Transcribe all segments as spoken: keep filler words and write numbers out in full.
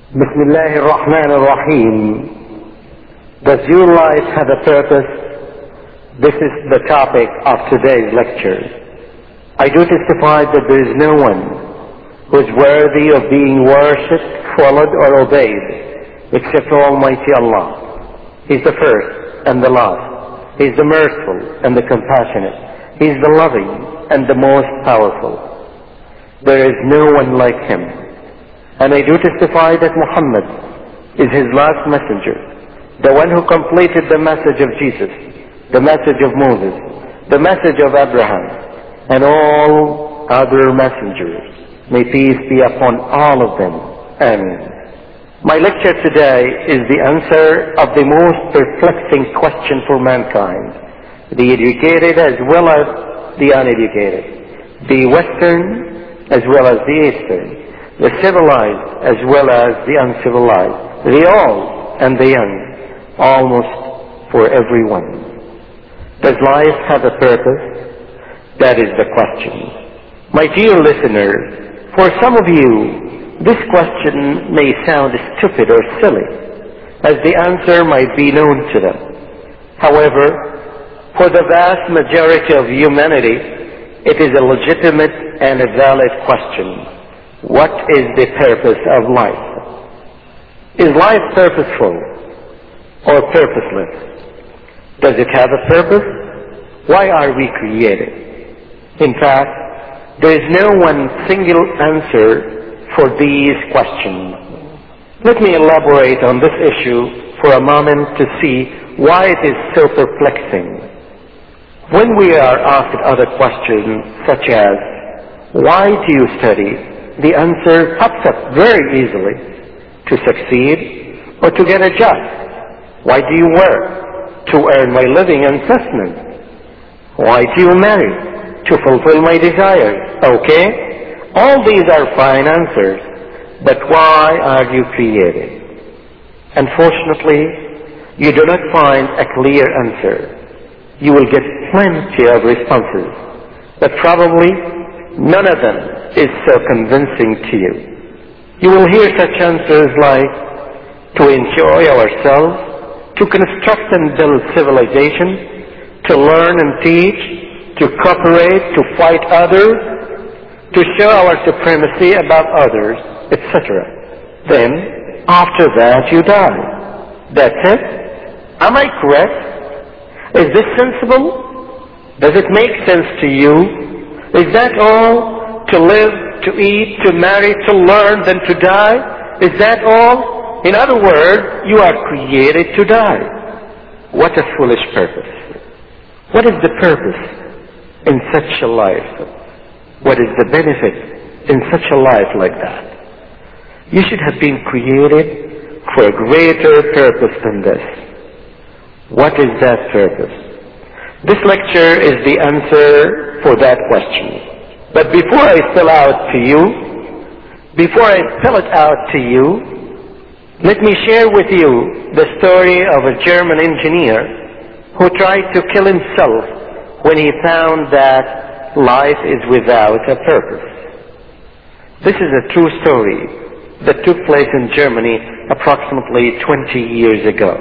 Bismillah ar-Rahman ar-Rahim. Does your life have a purpose? This is the topic of today's lecture. I do testify that there is no one who is worthy of being worshipped, followed, or obeyed except Almighty Allah. He is the first and the last. He is the merciful and the compassionate. He is the loving and the most powerful. There is no one like him. And I do testify that Muhammad is his last messenger, the one who completed the message of Jesus, the message of Moses, the message of Abraham, and all other messengers. May peace be upon all of them. Amen. My lecture today is the answer of the most perplexing question for mankind, the educated as well as the uneducated, the Western as well as the Eastern, the civilized as well as the uncivilized, the old and the young, almost for everyone. Does life have a purpose? That is the question. My dear listeners, for some of you, this question may sound stupid or silly, as the answer might be known to them. However, for the vast majority of humanity, it is a legitimate and a valid question. What is the purpose of life? Is life purposeful or purposeless? Does it have a purpose? Why are we created? In fact, there is no one single answer for these questions. Let me elaborate on this issue for a moment to see why it is so perplexing. When we are asked other questions such as, why do you study? The answer pops up very easily: to succeed or to get a job. Why do you work? To earn my living and sustenance. Why do you marry? To fulfill my desires. Okay? All these are fine answers, but why are you created? Unfortunately, you do not find a clear answer. You will get plenty of responses, but probably none of them is so convincing to you. You will hear such answers like, to enjoy ourselves, to construct and build civilization, to learn and teach, to cooperate, to fight others, to show our supremacy above others, et cetera. Then, after that, you die. That's it? Am I correct? Is this sensible? Does it make sense to you? Is that all? To live, to eat, to marry, to learn, then to die? Is that all? In other words, you are created to die. What a foolish purpose. What is the purpose in such a life? What is the benefit in such a life like that? You should have been created for a greater purpose than this. What is that purpose? This lecture is the answer for that question. But before I spell out to you, before I spell it out to you, let me share with you the story of a German engineer who tried to kill himself when he found that life is without a purpose. This is a true story that took place in Germany approximately twenty years ago.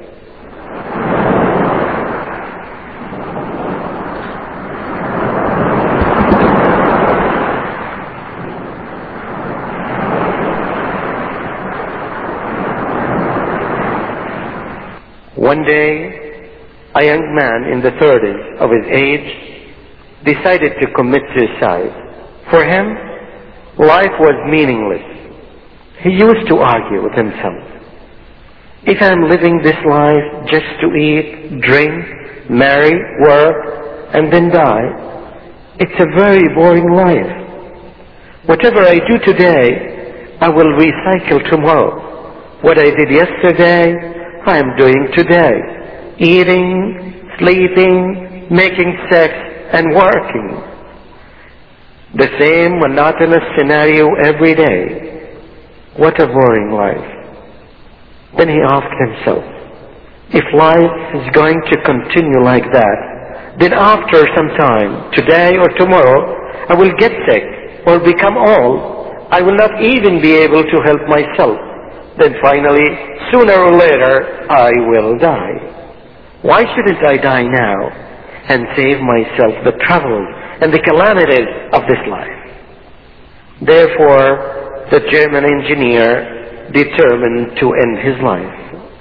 One day, a young man in the thirties of his age decided to commit suicide. For him, life was meaningless. He used to argue with himself. If I'm living this life just to eat, drink, marry, work, and then die, it's a very boring life. Whatever I do today, I will recycle tomorrow. What I did yesterday, I am doing today. Eating, sleeping, making sex, and working. The same monotonous scenario every day. What a boring life. Then he asked himself, if life is going to continue like that, then after some time, today or tomorrow, I will get sick or become old. I will not even be able to help myself. then finally, sooner or later, I will die. Why shouldn't I die now and save myself the troubles and the calamities of this life? Therefore, the German engineer determined to end his life.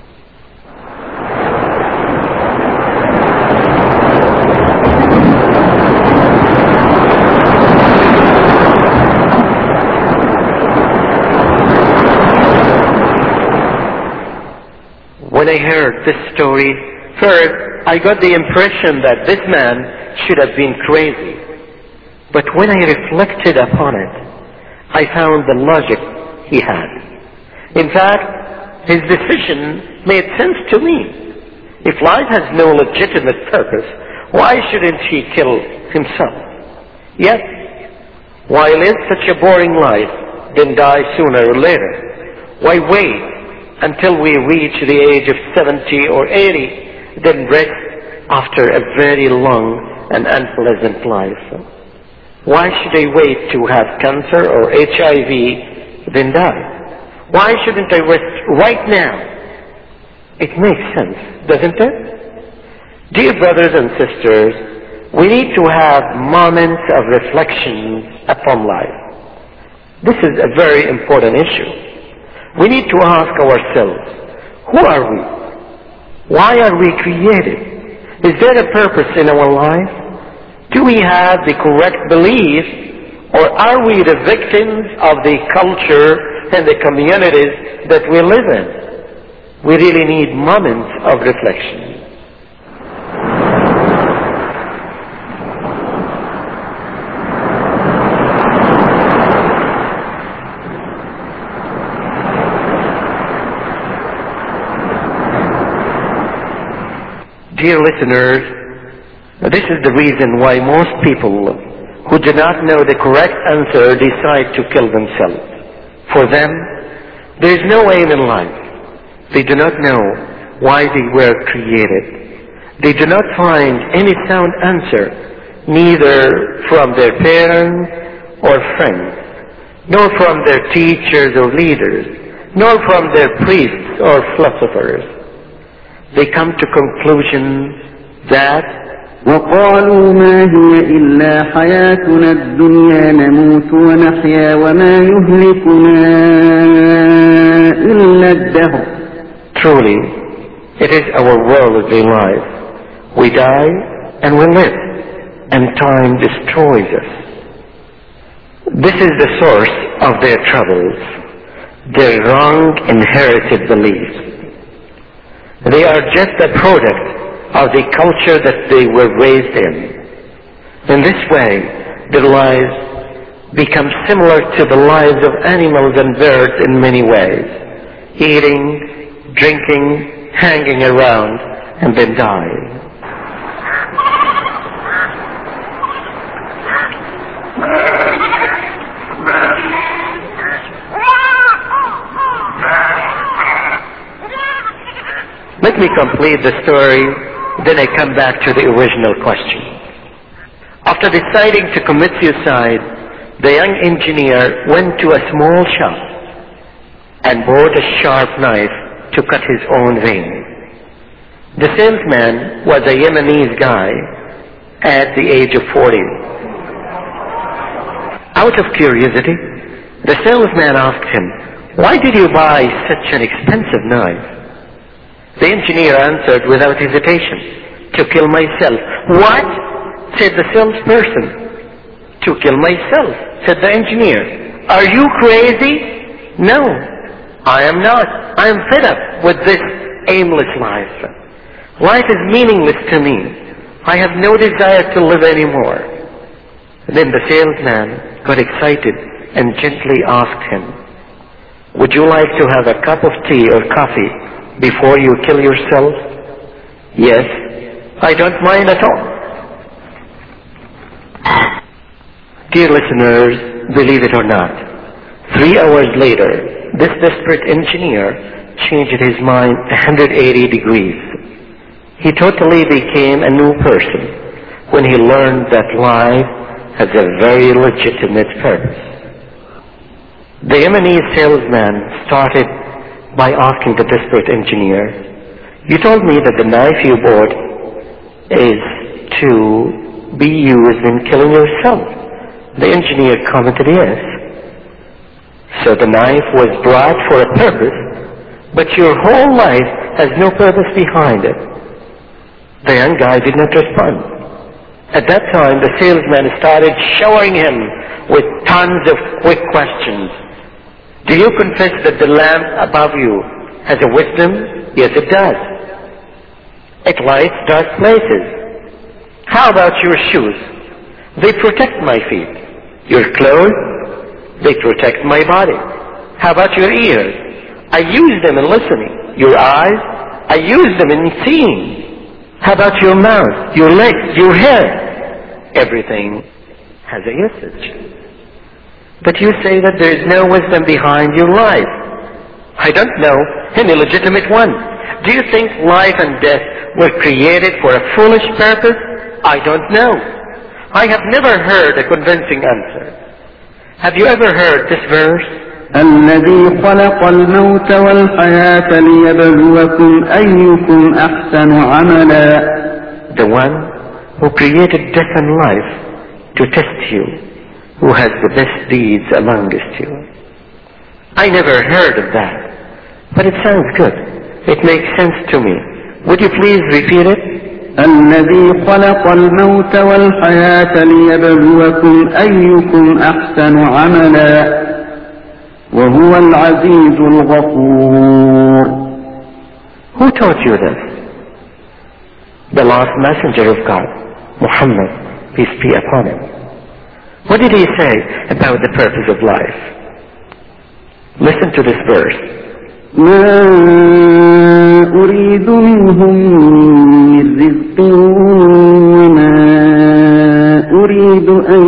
When I heard this story, first, I got the impression that this man should have been crazy. But when I reflected upon it, I found the logic he had. In fact, his decision made sense to me. If life has no legitimate purpose, why shouldn't he kill himself? Yet, why live such a boring life, then die sooner or later? Why wait until we reach the age of seventy or eighty, then rest after a very long and unpleasant life? Why should I wait to have cancer or H I V, then die? Why shouldn't I rest right now? It makes sense, doesn't it? Dear brothers and sisters, we need to have moments of reflection upon life. This is a very important issue. We need to ask ourselves, who are we? Why are we created? Is there a purpose in our life? Do we have the correct belief, or are we the victims of the culture and the communities that we live in? We really need moments of reflection. Dear listeners, this is the reason why most people who do not know the correct answer decide to kill themselves. For them, there is no aim in life. They do not know why they were created. They do not find any sound answer, neither from their parents or friends, nor from their teachers or leaders, nor from their priests or philosophers. They come to conclusion that وقالوا ما هي إلا حياتنا الدنيا نموت ونحيا وما يهلكنا إلا الدهر. Truly, it is our worldly life. We die and we live, and time destroys us. This is the source of their troubles, their wrong inherited beliefs. They are just a product of the culture that they were raised in. In this way, their lives become similar to the lives of animals and birds in many ways. Eating, drinking, hanging around, and then dying. Let me complete the story, then I come back to the original question. After deciding to commit suicide, the young engineer went to a small shop and bought a sharp knife to cut his own veins. The salesman was a Yemenese guy at the age of forty. Out of curiosity, the salesman asked him, "Why did you buy such an expensive knife?" The engineer answered without hesitation, "To kill myself." "What?" said the salesperson. "To kill myself," said the engineer. "Are you crazy?" "No, I am not. I am fed up with this aimless life. Life is meaningless to me. I have no desire to live anymore." Then the salesman got excited and gently asked him, "Would you like to have a cup of tea or coffee before you kill yourself?" "Yes, I don't mind at all." Dear listeners, believe it or not, three hours later, this desperate engineer changed his mind one hundred eighty degrees. He totally became a new person when he learned that life has a very legitimate purpose. The Yemeni salesman started by asking the desperate engineer, "You told me that the knife you bought is to be used in killing yourself." The engineer commented, "Yes." "So the knife was brought for a purpose, but your whole life has no purpose behind it." The young guy did not respond. At that time, the salesman started showering him with tons of quick questions. "Do you confess that the lamp above you has a wisdom?" "Yes, it does. It lights dark places." "How about your shoes?" "They protect my feet." "Your clothes?" "They protect my body." "How about your ears?" "I use them in listening." "Your eyes?" "I use them in seeing." "How about your mouth, your legs, your hair?" "Everything has a usage." "But you say that there is no wisdom behind your life." "I don't know any legitimate one." "Do you think life and death were created for a foolish purpose?" "I don't know." "I have never heard a convincing answer." Have you ever heard this verse? الذي خلق الموت والحياة ليبلوكم أيكم أحسن عملا. The one who created death and life to test you, who has the best deeds amongst you. I never heard of that, but it sounds good. It makes sense to me. Would you please repeat it? الذي خلق الموت والحياة ليبلوكم أيكم أحسن عملا وهو العزيز الغفور. Who taught you this? The last messenger of God, Muhammad, peace be upon him. What did he say about the purpose of life? Listen to this verse. ما أريد منهم من رزق وما أريد أن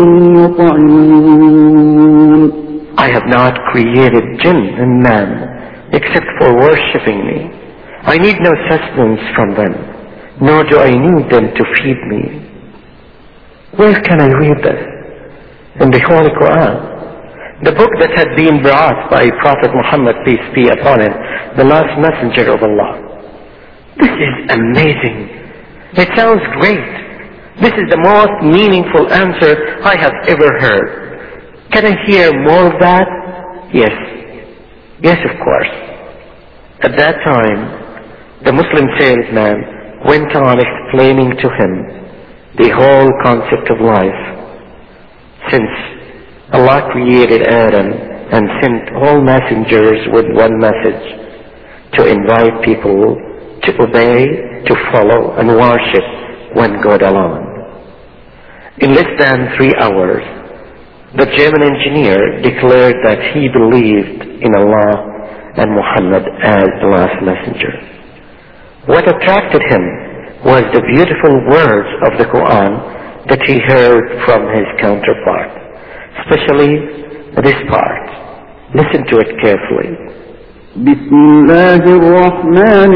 يطعمون. I have not created jinn and man except for worshipping me. I need no sustenance from them, nor do I need them to feed me. Where can I read this? In the Holy Quran, the book that had been brought by Prophet Muhammad, peace be upon him, the last messenger of Allah. This is amazing. It sounds great. This is the most meaningful answer I have ever heard. Can I hear more of that? Yes. Yes, of course. At that time, the Muslim salesman went on explaining to him the whole concept of life. Since Allah created Adam and sent all messengers with one message, to invite people to obey, to follow, and worship one God alone. In less than three hours, the German engineer declared that he believed in Allah and Muhammad as the last messenger. What attracted him was the beautiful words of the Quran that he heard from his counterpart, especially this part. Listen to it carefully. بسم الله الرحمن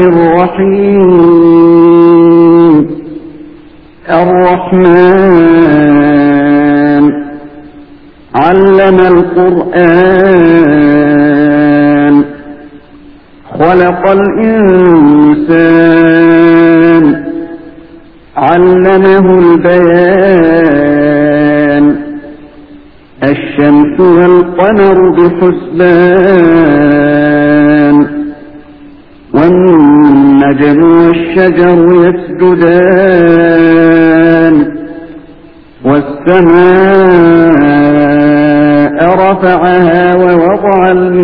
الرحيم. الرحمن علم القرآن خلق الإنسان علمه البيان الشمس والقمر بحسبان والنجم والشجر يسجدان والسماء رفعها ووضع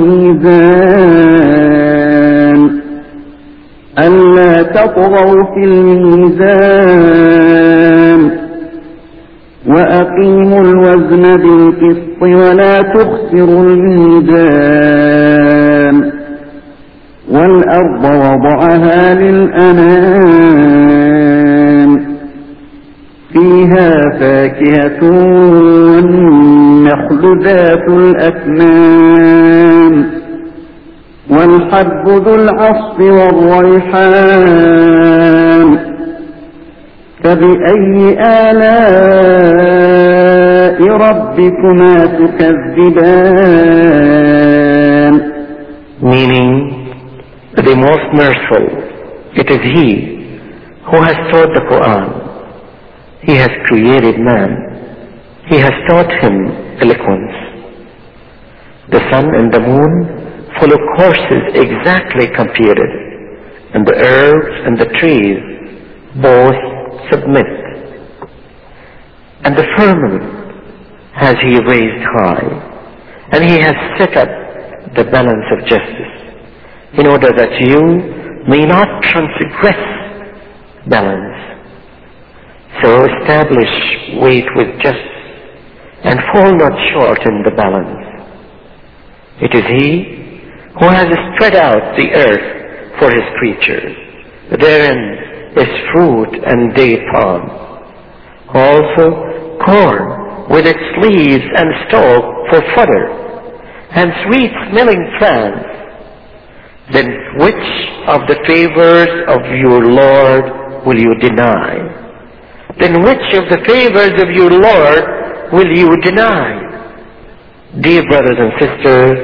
الميزان ألا تطغوا في الميزان وأقيموا الوزن بالقسط ولا تخسروا الميزان والأرض وضعها للأنام فيها فاكهة والنخل ذات الأكمام والحب ذو العصف والريحان فبأي آلاء ربكما تكذبان meaning the most merciful. It is He who has taught the Quran. He has created man. He has taught him eloquence. The sun and the moon follow courses exactly computed, and the herbs and the trees both submit. And the firmament has He raised high, and He has set up the balance of justice, in order that you may not transgress balance. So establish weight with justice, and fall not short in the balance. It is He who has spread out the earth for His creatures. Therein is fruit and date palm. Also corn with its leaves and stalk for fodder, and sweet-smelling plants. Then which of the favors of your Lord will you deny? Then which of the favors of your Lord will you deny? Dear brothers and sisters,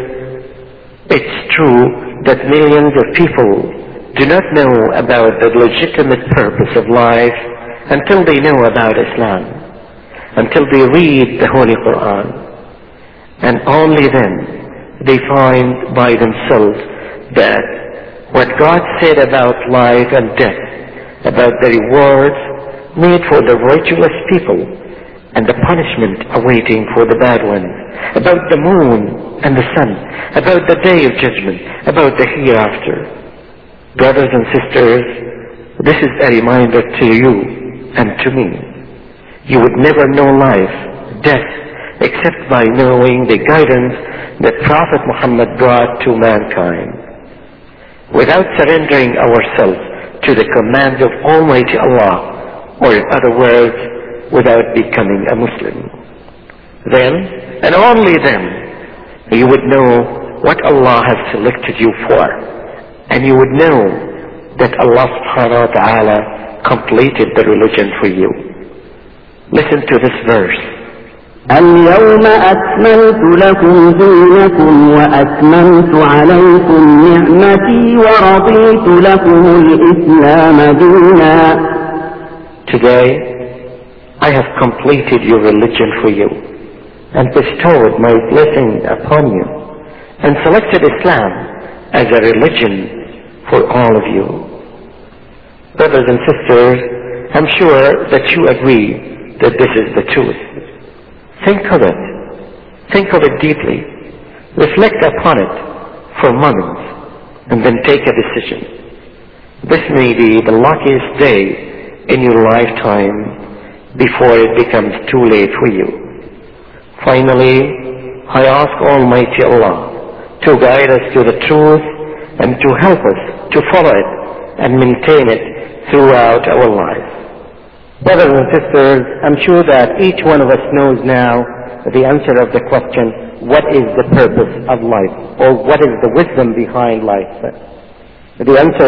it's true that millions of people do not know about the legitimate purpose of life until they know about Islam, until they read the Holy Quran. And only then they find by themselves that what God said about life and death, about the rewards made for the virtuous people and the punishment awaiting for the bad ones, about the moon and the sun, about the day of judgment, about the hereafter. Brothers and sisters, this is a reminder to you and to me. You would never know life, death, except by knowing the guidance that Prophet Muhammad brought to mankind. Without surrendering ourselves to the command of Almighty Allah, or in other words, without becoming a Muslim. Then, and only then, you would know what Allah has selected you for, and you would know that Allah subhanahu wa ta'ala completed the religion for you. Listen to this verse. اليوم أكملت لكم دينكم وأتممت عليكم نعمتي ورضيت لكم الإسلام دينا. Today, I have completed your religion for you, and bestowed my blessing upon you, and selected Islam as a religion for all of you. Brothers and sisters, I'm sure that you agree that this is the truth. Think of it. Think of it deeply. Reflect upon it for moments, and then take a decision. This may be the luckiest day in your lifetime before it becomes too late for you. Finally, I ask Almighty Allah to guide us to the truth and to help us to follow it and maintain it throughout our lives. Brothers and sisters, I'm sure that each one of us knows now the answer of the question, what is the purpose of life? Or what is the wisdom behind life? The answer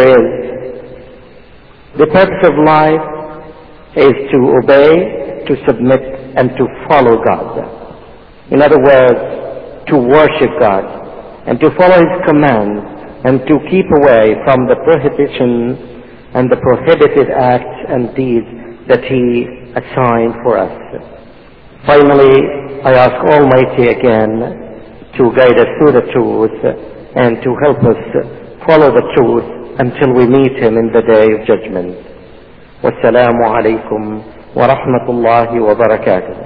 is, the purpose of life is to obey, to submit, and to follow God. In other words, to worship God, and to follow His commands, and to keep away from the prohibitions and the prohibited acts and deeds that He assigned for us. Finally, I ask Almighty again to guide us through the truth and to help us follow the truth until we meet Him in the day of judgment. Wassalamu alaikum wa rahmatullahi wa barakatuh.